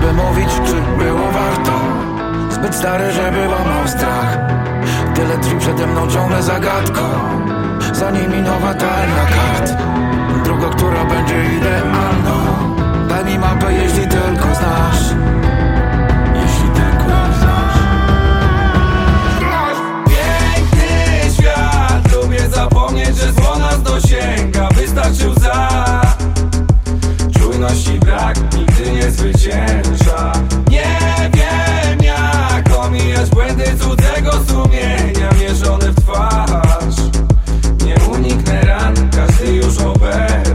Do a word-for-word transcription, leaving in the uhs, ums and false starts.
żeby mówić, czy było warto. Zbyt stary, żeby łamał strach. Tyle drzwi przede mną ciągle zagadką. Za nimi nowa talia kart. Droga, która będzie idealną. Daj mi mapę, jeśli tylko znasz. Jeśli tylko znasz. Piękny świat, lubię zapomnieć, że zło nas dosięga. Wystarczy łza. Czujności brak, nigdy nie zwycięża. Nie wiem jak omijać błędy cudzego sumienia, mierzone w twarz. Nie uniknę ran, każdy już obejrzy.